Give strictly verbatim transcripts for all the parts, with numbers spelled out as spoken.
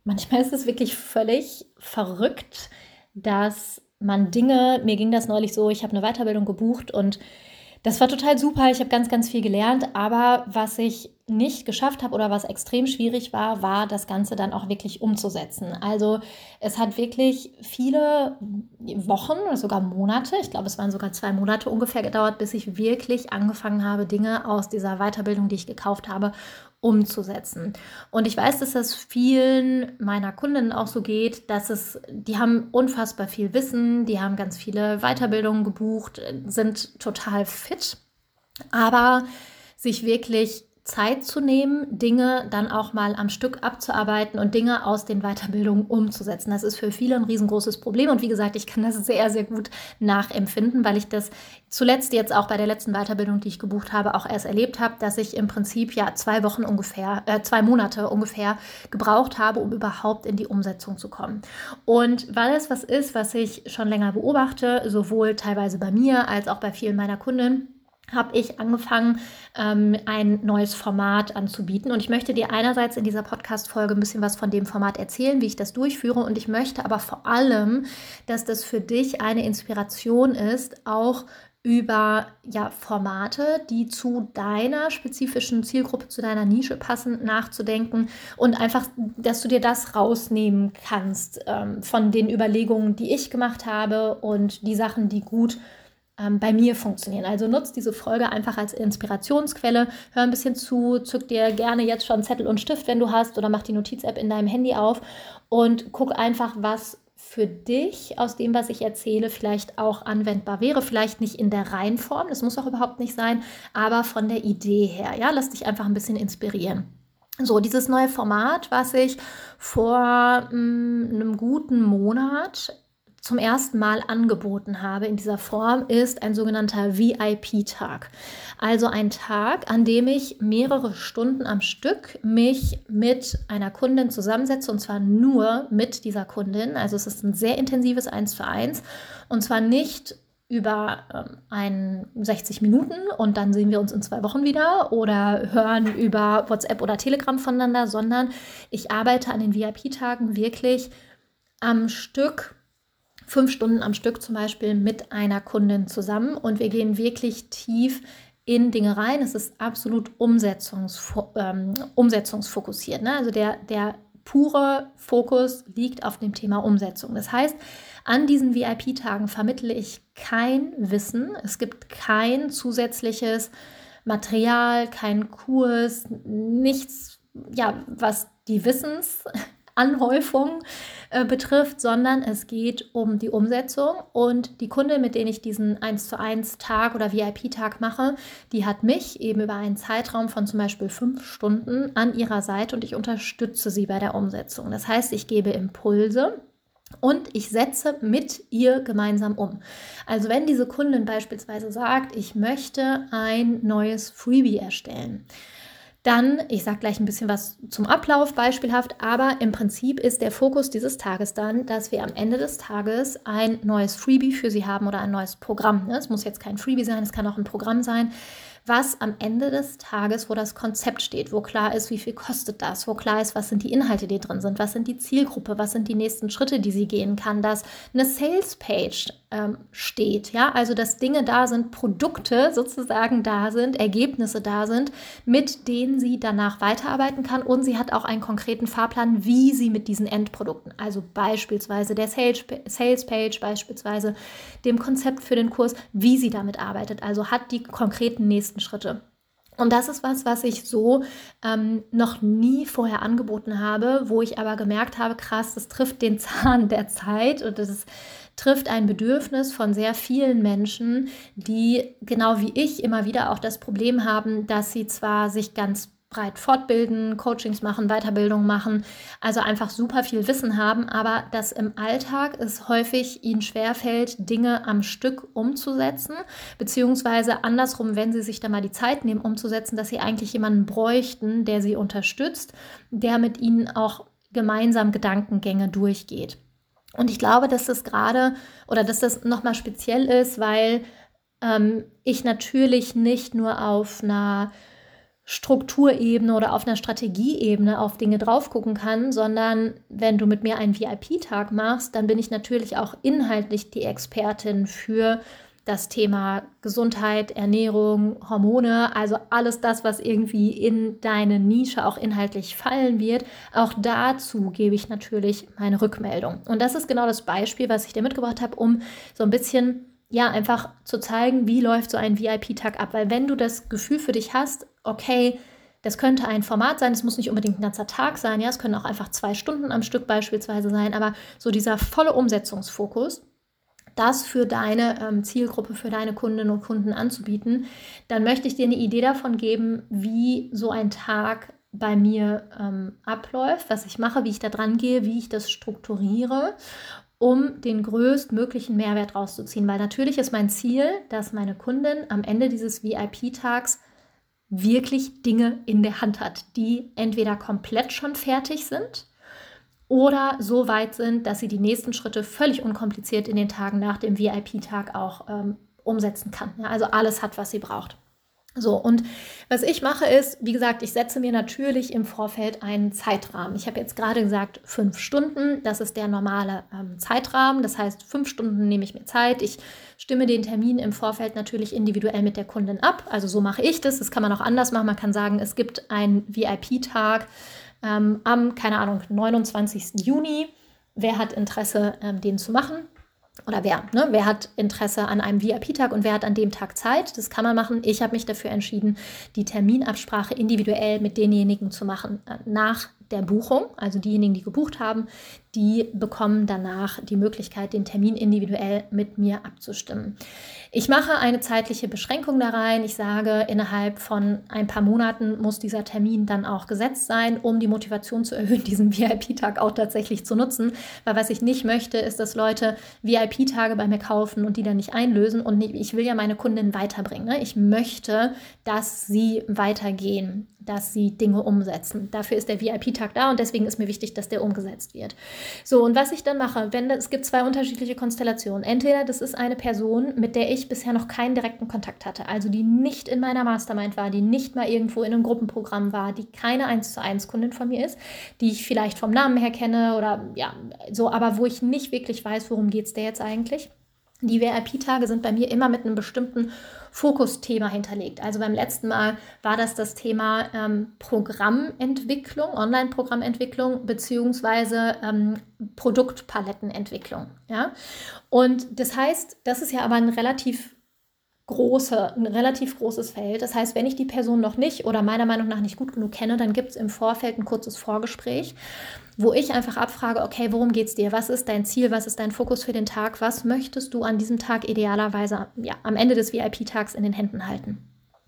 manchmal ist es wirklich völlig verrückt, dass man Dinge, mir ging das neulich so, ich habe eine Weiterbildung gebucht und das war total super, ich habe ganz, ganz viel gelernt, aber was ich nicht geschafft habe oder was extrem schwierig war, war das Ganze dann auch wirklich umzusetzen. Also es hat wirklich viele Wochen oder sogar Monate, ich glaube es waren sogar zwei Monate ungefähr gedauert, bis ich wirklich angefangen habe, Dinge aus dieser Weiterbildung, die ich gekauft habe, umzusetzen. Und ich weiß, dass das vielen meiner Kundinnen auch so geht, dass es, die haben unfassbar viel Wissen, die haben ganz viele Weiterbildungen gebucht, sind total fit, aber sich wirklich Zeit zu nehmen, Dinge dann auch mal am Stück abzuarbeiten und Dinge aus den Weiterbildungen umzusetzen. Das ist für viele ein riesengroßes Problem. Und wie gesagt, ich kann das sehr, sehr gut nachempfinden, weil ich das zuletzt jetzt auch bei der letzten Weiterbildung, die ich gebucht habe, auch erst erlebt habe, dass ich im Prinzip ja zwei Wochen ungefähr, äh, zwei Monate ungefähr gebraucht habe, um überhaupt in die Umsetzung zu kommen. Und weil es was ist, was ich schon länger beobachte, sowohl teilweise bei mir als auch bei vielen meiner Kunden, habe ich angefangen, ähm, ein neues Format anzubieten. Und ich möchte dir einerseits in dieser Podcast-Folge ein bisschen was von dem Format erzählen, wie ich das durchführe. Und ich möchte aber vor allem, dass das für dich eine Inspiration ist, auch über ja, Formate, die zu deiner spezifischen Zielgruppe, zu deiner Nische passen, nachzudenken und einfach, dass du dir das rausnehmen kannst ähm, von den Überlegungen, die ich gemacht habe und die Sachen, die gut ähm, bei mir funktionieren. Also nutzt diese Folge einfach als Inspirationsquelle, hör ein bisschen zu, zück dir gerne jetzt schon Zettel und Stift, wenn du hast, oder mach die Notiz-App in deinem Handy auf und guck einfach, was für dich aus dem, was ich erzähle, vielleicht auch anwendbar wäre. Vielleicht nicht in der Reihenform, das muss auch überhaupt nicht sein, aber von der Idee her. Ja, lass dich einfach ein bisschen inspirieren. So, dieses neue Format, was ich vor mh, einem guten Monat zum ersten Mal angeboten habe in dieser Form, ist ein sogenannter V I P-Tag. Also ein Tag, an dem ich mehrere Stunden am Stück mich mit einer Kundin zusammensetze, und zwar nur mit dieser Kundin. Also es ist ein sehr intensives Eins zu eins, und zwar nicht über ähm, ein sechzig Minuten und dann sehen wir uns in zwei Wochen wieder oder hören über WhatsApp oder Telegram voneinander, sondern ich arbeite an den V I P-Tagen wirklich am Stück, fünf Stunden am Stück zum Beispiel mit einer Kundin zusammen, und wir gehen wirklich tief in Dinge rein. Es ist absolut umsetzungsfo- ähm, umsetzungsfokussiert. Ne? Also der, der pure Fokus liegt auf dem Thema Umsetzung. Das heißt, an diesen V I P-Tagen vermittle ich kein Wissen. Es gibt kein zusätzliches Material, keinen Kurs, nichts, ja, was die Wissens Anhäufung äh, betrifft, sondern es geht um die Umsetzung, und die Kundin, mit denen ich diesen eins zu eins Tag oder V I P-Tag mache, die hat mich eben über einen Zeitraum von zum Beispiel fünf Stunden an ihrer Seite, und ich unterstütze sie bei der Umsetzung. Das heißt, ich gebe Impulse und ich setze mit ihr gemeinsam um. Also wenn diese Kundin beispielsweise sagt, ich möchte ein neues Freebie erstellen, dann, ich sage gleich ein bisschen was zum Ablauf beispielhaft, aber im Prinzip ist der Fokus dieses Tages dann, dass wir am Ende des Tages ein neues Freebie für sie haben oder ein neues Programm. Es muss jetzt kein Freebie sein, es kann auch ein Programm sein, was am Ende des Tages, wo das Konzept steht, wo klar ist, wie viel kostet das, wo klar ist, was sind die Inhalte, die drin sind, was sind die Zielgruppe, was sind die nächsten Schritte, die sie gehen kann, dass eine Sales-Page ähm, steht, ja, also dass Dinge da sind, Produkte sozusagen da sind, Ergebnisse da sind, mit denen sie danach weiterarbeiten kann, und sie hat auch einen konkreten Fahrplan, wie sie mit diesen Endprodukten, also beispielsweise der Sales-Page, beispielsweise dem Konzept für den Kurs, wie sie damit arbeitet, also hat die konkreten nächsten Schritte. Und das ist was, was ich so ähm, noch nie vorher angeboten habe, wo ich aber gemerkt habe, krass, das trifft den Zahn der Zeit, und das ist, trifft ein Bedürfnis von sehr vielen Menschen, die genau wie ich immer wieder auch das Problem haben, dass sie zwar sich ganz breit fortbilden, Coachings machen, Weiterbildung machen, also einfach super viel Wissen haben, aber dass im Alltag es häufig ihnen schwerfällt, Dinge am Stück umzusetzen, beziehungsweise andersrum, wenn sie sich da mal die Zeit nehmen, umzusetzen, dass sie eigentlich jemanden bräuchten, der sie unterstützt, der mit ihnen auch gemeinsam Gedankengänge durchgeht. Und ich glaube, dass das gerade, oder dass das nochmal speziell ist, weil ähm, ich natürlich nicht nur auf einer Strukturebene oder auf einer Strategieebene auf Dinge drauf gucken kann, sondern wenn du mit mir einen V I P-Tag machst, dann bin ich natürlich auch inhaltlich die Expertin für das Thema Gesundheit, Ernährung, Hormone, also alles das, was irgendwie in deine Nische auch inhaltlich fallen wird. Auch dazu gebe ich natürlich meine Rückmeldung. Und das ist genau das Beispiel, was ich dir mitgebracht habe, um so ein bisschen, ja, einfach zu zeigen, wie läuft so ein V I P-Tag ab. Weil wenn du das Gefühl für dich hast, okay, das könnte ein Format sein, es muss nicht unbedingt ein ganzer Tag sein, ja, es können auch einfach zwei Stunden am Stück beispielsweise sein, aber so dieser volle Umsetzungsfokus, das für deine ähm, Zielgruppe, für deine Kundinnen und Kunden anzubieten, dann möchte ich dir eine Idee davon geben, wie so ein Tag bei mir ähm, abläuft, was ich mache, wie ich da dran gehe, wie ich das strukturiere, um den größtmöglichen Mehrwert rauszuziehen. Weil natürlich ist mein Ziel, dass meine Kundin am Ende dieses V I P-Tags wirklich Dinge in der Hand hat, die entweder komplett schon fertig sind oder so weit sind, dass sie die nächsten Schritte völlig unkompliziert in den Tagen nach dem V I P-Tag auch ähm, umsetzen kann. Ja, also alles hat, was sie braucht. So, und was ich mache ist, wie gesagt, ich setze mir natürlich im Vorfeld einen Zeitrahmen. Ich habe jetzt gerade gesagt, fünf Stunden, das ist der normale ähm, Zeitrahmen. Das heißt, fünf Stunden nehme ich mir Zeit. Ich stimme den Termin im Vorfeld natürlich individuell mit der Kundin ab. Also so mache ich das. Das kann man auch anders machen. Man kann sagen, es gibt einen V I P-Tag ähm, am, keine Ahnung, neunundzwanzigsten Juni. Wer hat Interesse, ähm, den zu machen? Oder wer, ne? Wer hat Interesse an einem V I P-Tag und wer hat an dem Tag Zeit? Das kann man machen. Ich habe mich dafür entschieden, die Terminabsprache individuell mit denjenigen zu machen äh, nach der Buchung. Also diejenigen, die gebucht haben, die bekommen danach die Möglichkeit, den Termin individuell mit mir abzustimmen. Ich mache eine zeitliche Beschränkung da rein. Ich sage, innerhalb von ein paar Monaten muss dieser Termin dann auch gesetzt sein, um die Motivation zu erhöhen, diesen V I P-Tag auch tatsächlich zu nutzen. Weil was ich nicht möchte, ist, dass Leute V I P-Tage bei mir kaufen und die dann nicht einlösen. Und nicht, ich will ja meine Kunden weiterbringen. Ne? Ich möchte, dass sie weitergehen, dass sie Dinge umsetzen. Dafür ist der V I P-Tag da und deswegen ist mir wichtig, dass der umgesetzt wird. So, und was ich dann mache, wenn es gibt zwei unterschiedliche Konstellationen. Entweder das ist eine Person, mit der ich bisher noch keinen direkten Kontakt hatte, also die nicht in meiner Mastermind war, die nicht mal irgendwo in einem Gruppenprogramm war, die keine eins zu eins Kundin von mir ist, die ich vielleicht vom Namen her kenne oder ja, so, aber wo ich nicht wirklich weiß, worum geht es der jetzt eigentlich. Die V I P-Tage sind bei mir immer mit einem bestimmten Fokusthema hinterlegt. Also beim letzten Mal war das das Thema ähm, Programmentwicklung, Online-Programmentwicklung beziehungsweise ähm, Produktpalettenentwicklung. Ja? Und das heißt, das ist ja aber ein relativ große, ein relativ großes Feld. Das heißt, wenn ich die Person noch nicht oder meiner Meinung nach nicht gut genug kenne, dann gibt es im Vorfeld ein kurzes Vorgespräch, wo ich einfach abfrage, okay, worum geht es dir? Was ist dein Ziel? Was ist dein Fokus für den Tag? Was möchtest du an diesem Tag idealerweise ja, am Ende des V I P-Tags in den Händen halten?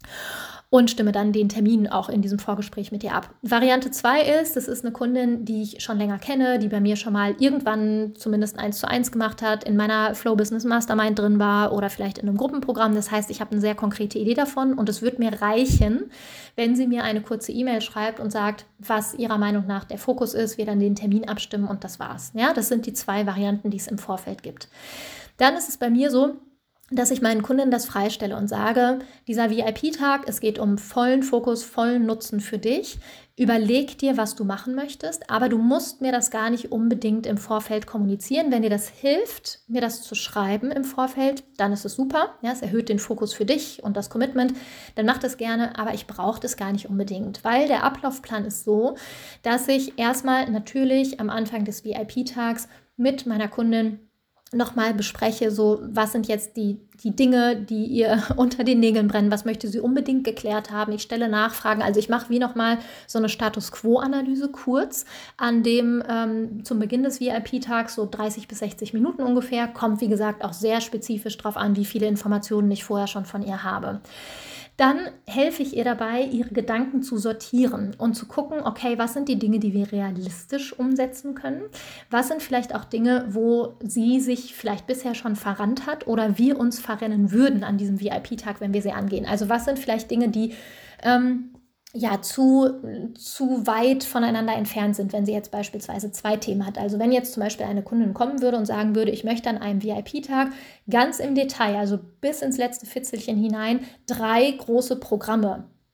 Und stimme dann den Termin auch in diesem Vorgespräch mit dir ab. Variante zwei ist, das ist eine Kundin, die ich schon länger kenne, die bei mir schon mal irgendwann zumindest eins zu eins gemacht hat, in meiner Flow Business Mastermind drin war oder vielleicht in einem Gruppenprogramm. Das heißt, ich habe eine sehr konkrete Idee davon und es wird mir reichen, wenn sie mir eine kurze E-Mail schreibt und sagt, was ihrer Meinung nach der Fokus ist, wir dann den Termin abstimmen und das war's. Ja, das sind die zwei Varianten, die es im Vorfeld gibt. Dann ist es bei mir so, dass ich meinen Kunden das freistelle und sage, dieser V I P-Tag, es geht um vollen Fokus, vollen Nutzen für dich. Überleg dir, was du machen möchtest, aber du musst mir das gar nicht unbedingt im Vorfeld kommunizieren. Wenn dir das hilft, mir das zu schreiben im Vorfeld, dann ist es super. Ja, es erhöht den Fokus für dich und das Commitment. Dann mach das gerne, aber ich brauche das gar nicht unbedingt, weil der Ablaufplan ist so, dass ich erstmal natürlich am Anfang des V I P-Tags mit meiner Kundin nochmal bespreche, so was sind jetzt die, die Dinge, die ihr unter den Nägeln brennen, was möchte sie unbedingt geklärt haben. Ich stelle Nachfragen, also ich mache wie nochmal so eine Status-Quo-Analyse kurz, an dem ähm, zum Beginn des V I P-Tags so dreißig bis sechzig Minuten ungefähr, kommt wie gesagt auch sehr spezifisch drauf an, wie viele Informationen ich vorher schon von ihr habe. Dann helfe ich ihr dabei, ihre Gedanken zu sortieren und zu gucken, okay, was sind die Dinge, die wir realistisch umsetzen können? Was sind vielleicht auch Dinge, wo sie sich vielleicht bisher schon verrannt hat oder wir uns verrennen würden an diesem V I P-Tag, wenn wir sie angehen? Also was sind vielleicht Dinge, die ähm, ja, zu, zu weit voneinander entfernt sind, wenn sie jetzt beispielsweise zwei Themen hat. Also wenn jetzt zum Beispiel eine Kundin kommen würde und sagen würde, ich möchte an einem V I P-Tag ganz im Detail, also bis ins letzte Fitzelchen hinein, drei große Programme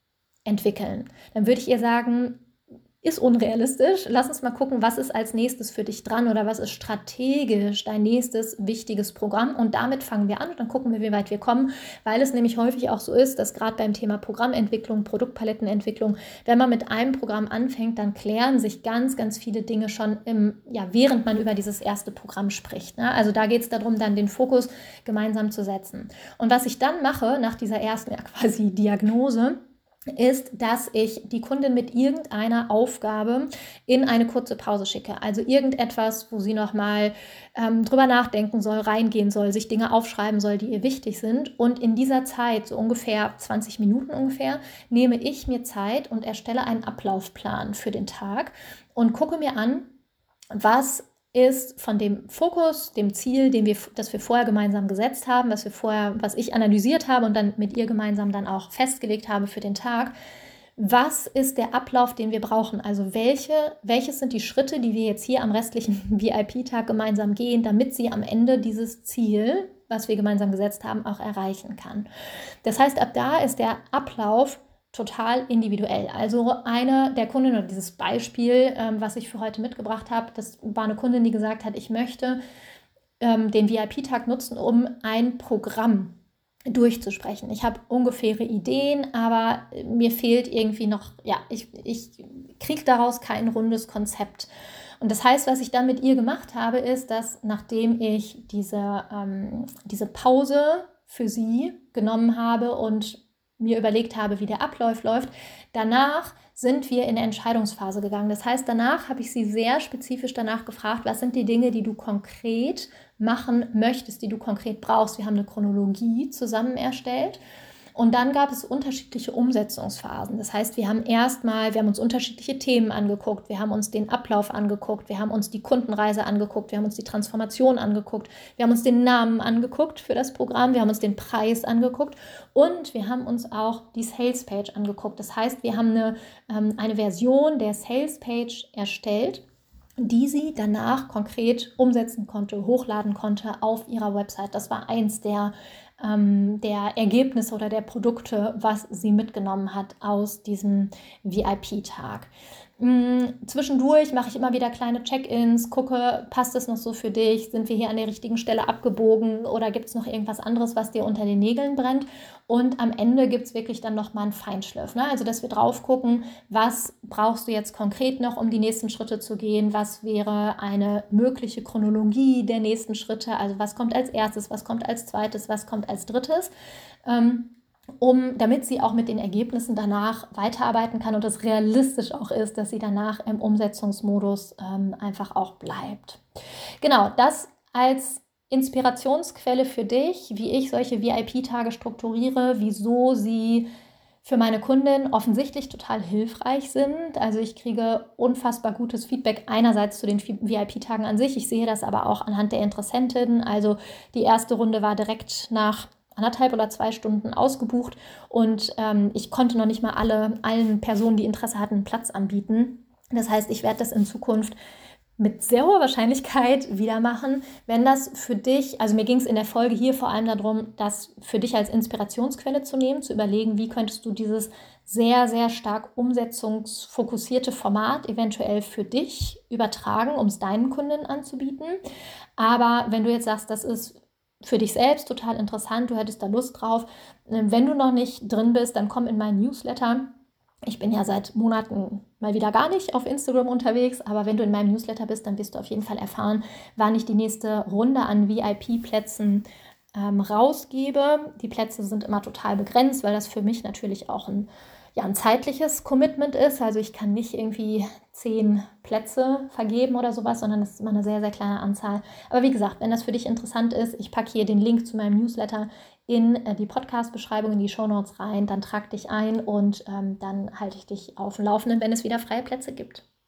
entwickeln. Dann würde ich ihr sagen, ist unrealistisch. Lass uns mal gucken, was ist als nächstes für dich dran oder was ist strategisch dein nächstes wichtiges Programm. Und damit fangen wir an und dann gucken wir, wie weit wir kommen, weil es nämlich häufig auch so ist, dass gerade beim Thema Programmentwicklung, Produktpalettenentwicklung, wenn man mit einem Programm anfängt, dann klären sich ganz, ganz viele Dinge schon im, ja, während man über dieses erste Programm spricht. Ne? Also da geht es darum, dann den Fokus gemeinsam zu setzen. Und was ich dann mache nach dieser ersten, ja, quasi Diagnose, ist, dass ich die Kundin mit irgendeiner Aufgabe in eine kurze Pause schicke. Also irgendetwas, wo sie nochmal ähm, drüber nachdenken soll, reingehen soll, sich Dinge aufschreiben soll, die ihr wichtig sind. Und in dieser Zeit, so ungefähr zwanzig Minuten ungefähr, nehme ich mir Zeit und erstelle einen Ablaufplan für den Tag und gucke mir an, was ist von dem Fokus, dem Ziel, den wir, das wir vorher gemeinsam gesetzt haben, was wir vorher, was ich analysiert habe und dann mit ihr gemeinsam dann auch festgelegt habe für den Tag. Was ist der Ablauf, den wir brauchen? Also welche, welches sind die Schritte, die wir jetzt hier am restlichen V I P-Tag gemeinsam gehen, damit sie am Ende dieses Ziel, was wir gemeinsam gesetzt haben, auch erreichen kann. Das heißt, ab da ist der Ablauf total individuell. Also eine der Kundinnen, oder dieses Beispiel, ähm, was ich für heute mitgebracht habe, das war eine Kundin, die gesagt hat, ich möchte ähm, den V I P-Tag nutzen, um ein Programm durchzusprechen. Ich habe ungefähre Ideen, aber mir fehlt irgendwie noch, ja, ich, ich kriege daraus kein rundes Konzept. Und das heißt, was ich dann mit ihr gemacht habe, ist, dass nachdem ich diese, ähm, diese Pause für sie genommen habe und mir überlegt habe, wie der Ablauf läuft, danach sind wir in eine Entscheidungsphase gegangen. Das heißt, danach habe ich sie sehr spezifisch danach gefragt, was sind die Dinge, die du konkret machen möchtest, die du konkret brauchst. Wir haben eine Chronologie zusammen erstellt. Und dann gab es unterschiedliche Umsetzungsphasen. Das heißt, wir haben erstmal, wir haben uns unterschiedliche Themen angeguckt, wir haben uns den Ablauf angeguckt, wir haben uns die Kundenreise angeguckt, wir haben uns die Transformation angeguckt, wir haben uns den Namen angeguckt für das Programm, wir haben uns den Preis angeguckt und wir haben uns auch die Salespage angeguckt. Das heißt, wir haben eine, ähm, eine Version der Salespage erstellt, die sie danach konkret umsetzen konnte, hochladen konnte auf ihrer Website. Das war eins der, ähm, der Ergebnisse oder der Produkte, was sie mitgenommen hat aus diesem V I P-Tag. Zwischendurch mache ich immer wieder kleine Check-ins, gucke, passt es noch so für dich, sind wir hier an der richtigen Stelle abgebogen oder gibt es noch irgendwas anderes, was dir unter den Nägeln brennt? Und am Ende gibt es wirklich dann nochmal einen Feinschliff, ne? Also dass wir drauf gucken, was brauchst du jetzt konkret noch, um die nächsten Schritte zu gehen, was wäre eine mögliche Chronologie der nächsten Schritte, also was kommt als erstes, was kommt als zweites, was kommt als drittes, ähm, um, damit sie auch mit den Ergebnissen danach weiterarbeiten kann und es realistisch auch ist, dass sie danach im Umsetzungsmodus ähm, einfach auch bleibt. Genau, das als Inspirationsquelle für dich, wie ich solche V I P-Tage strukturiere, wieso sie für meine Kundin offensichtlich total hilfreich sind. Also ich kriege unfassbar gutes Feedback einerseits zu den V I P-Tagen an sich. Ich sehe das aber auch anhand der Interessentinnen. Also die erste Runde war direkt nach anderthalb oder zwei Stunden ausgebucht und ähm, ich konnte noch nicht mal alle, allen Personen, die Interesse hatten, einen Platz anbieten. Das heißt, ich werde das in Zukunft mit sehr hoher Wahrscheinlichkeit wieder machen, wenn das für dich, also mir ging es in der Folge hier vor allem darum, das für dich als Inspirationsquelle zu nehmen, zu überlegen, wie könntest du dieses sehr, sehr stark umsetzungsfokussierte Format eventuell für dich übertragen, um es deinen Kunden anzubieten. Aber wenn du jetzt sagst, das ist für dich selbst total interessant, du hättest da Lust drauf. Wenn du noch nicht drin bist, dann komm in meinen Newsletter. Ich bin ja seit Monaten mal wieder gar nicht auf Instagram unterwegs, aber wenn du in meinem Newsletter bist, dann wirst du auf jeden Fall erfahren, wann ich die nächste Runde an V I P-Plätzen ähm, rausgebe. Die Plätze sind immer total begrenzt, weil das für mich natürlich auch ein ja, ein zeitliches Commitment ist. Also ich kann nicht irgendwie zehn Plätze vergeben oder sowas, sondern es ist immer eine sehr, sehr kleine Anzahl. Aber wie gesagt, wenn das für dich interessant ist, ich packe hier den Link zu meinem Newsletter in die Podcast-Beschreibung, in die Shownotes rein, dann trag dich ein und ähm, dann halte ich dich auf dem Laufenden, wenn es wieder freie Plätze gibt.